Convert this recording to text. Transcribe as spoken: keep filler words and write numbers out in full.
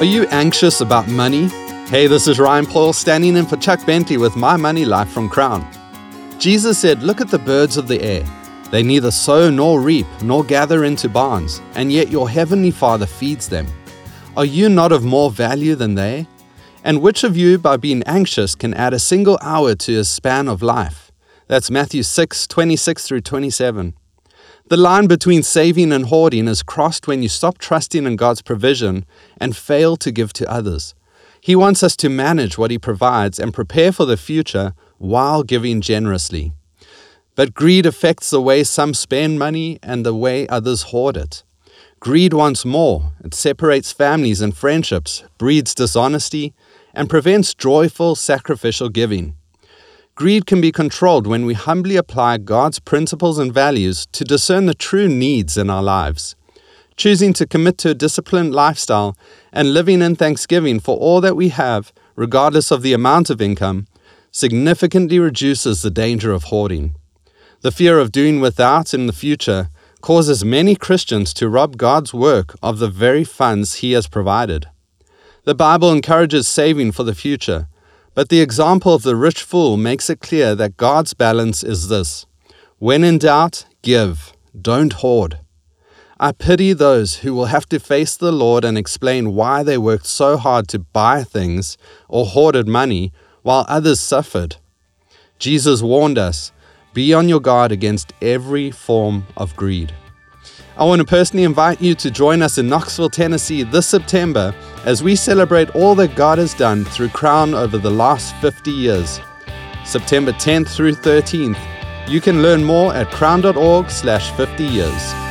Are you anxious about money? Hey, this is Ryan Paul standing in for Chuck Bentley with My Money Life from Crown. Jesus said, "Look at the birds of the air. They neither sow nor reap nor gather into barns, and yet your heavenly Father feeds them. Are you not of more value than they? And which of you, by being anxious, can add a single hour to his span of life?" That's Matthew six, twenty-six through twenty-seven. The line between saving and hoarding is crossed when you stop trusting in God's provision and fail to give to others. He wants us to manage what He provides and prepare for the future while giving generously. But greed affects the way some spend money and the way others hoard it. Greed wants more. It separates families and friendships, breeds dishonesty, and prevents joyful, sacrificial giving. Greed can be controlled when we humbly apply God's principles and values to discern the true needs in our lives. Choosing to commit to a disciplined lifestyle and living in thanksgiving for all that we have, regardless of the amount of income, significantly reduces the danger of hoarding. The fear of doing without in the future causes many Christians to rob God's work of the very funds He has provided. The Bible encourages saving for the future, but the example of the rich fool makes it clear that God's balance is this: when in doubt, give, don't hoard. I pity those who will have to face the Lord and explain why they worked so hard to buy things or hoarded money while others suffered. Jesus warned us, be on your guard against every form of greed. I want to personally invite you to join us in Knoxville, Tennessee this September as we celebrate all that God has done through Crown over the last fifty years. September tenth through thirteenth. You can learn more at crown dot org slash fifty years.